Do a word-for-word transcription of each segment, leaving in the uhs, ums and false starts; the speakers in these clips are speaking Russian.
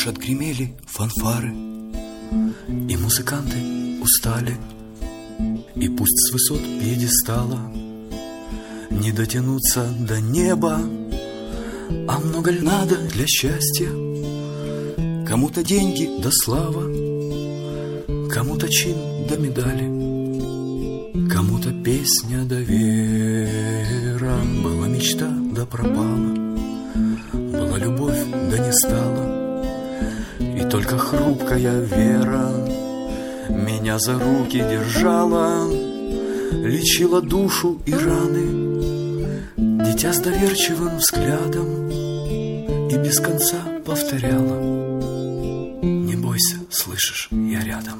Уж отгремели фанфары, и музыканты устали, и пусть с высот пьедестала не дотянуться до неба, а много ль надо для счастья? Кому-то деньги да слава, кому-то чин да медали, кому-то песня да вера. Была мечта да пропала, была любовь да не стала, и только хрупкая вера меня за руки держала, лечила душу и раны, дитя с доверчивым взглядом, и без конца повторяла: не бойся, слышишь, я рядом.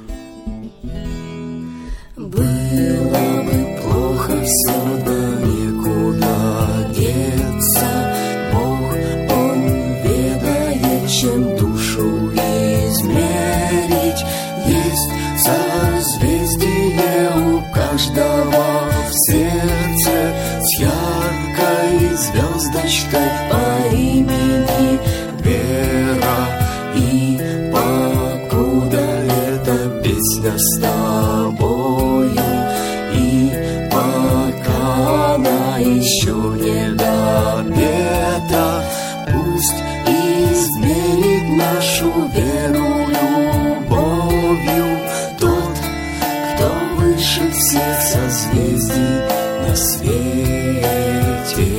Было бы плохо все, да некуда деться. Бог, Он ведает, чем душу измерить. Есть созвездие у каждого в сердце с яркой звездочкой по имени Вера. И покуда эта песня с тобою, и пока она еще не допета, пусть измерит нашу веру любовью тот, кто выше всех созвездий на свете.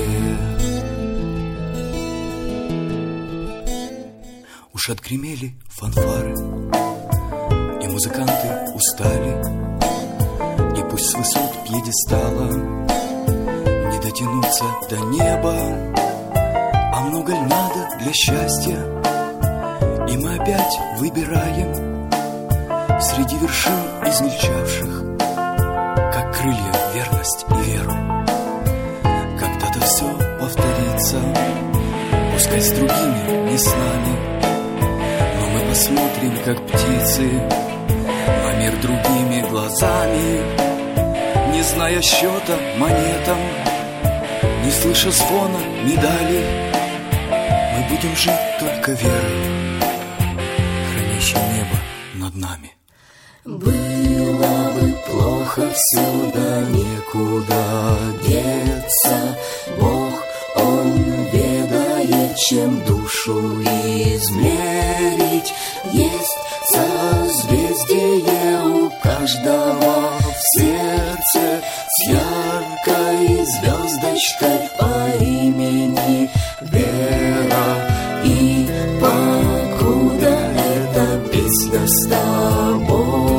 Уж отгремели фанфары, и музыканты устали, и пусть с высот пьедестала не дотянуться до неба, а много ль надо для счастья? И мы опять выбираем среди вершин измельчавших, как крылья, верность и веру. Когда-то все повторится, пускай с другими, не с нами, но мы посмотрим, как птицы, на мир другими глазами, не зная счета монетам, не слыша звона медалей. Мы будем жить только верой, хранящей небо над нами. Было бы плохо все, да некуда деться. Бог, Он ведает, чем душу измерить. Есть созвездие у каждого в сердце с яркой звездочкой по имени Вера. И покуда эта песня с тобой,